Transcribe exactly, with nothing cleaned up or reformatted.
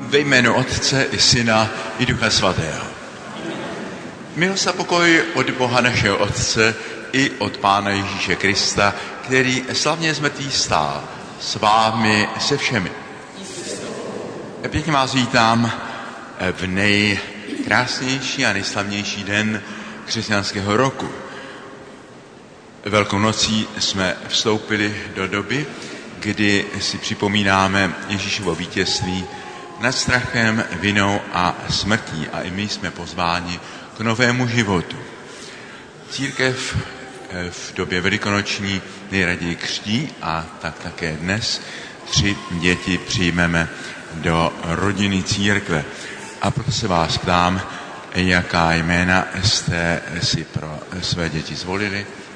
Ve jménu Otce i Syna i Ducha Svatého. Milost a pokoj od Boha našeho Otce i od Pána Ježíše Krista, který slavně z mrtvých stál, s vámi se všemi. Pěkně vás vítám v nejkrásnější a nejslavnější den křesťanského roku. Velkou nocí jsme vstoupili do doby, kdy si připomínáme Ježíšovo vítězství nad strachem, vinou a smrtí. A i my jsme pozváni k novému životu. Církev v době velikonoční nejraději křtí a tak také dnes tři děti přijmeme do rodiny církve. A proto se vás ptám, jaká jména jste si pro své děti zvolili.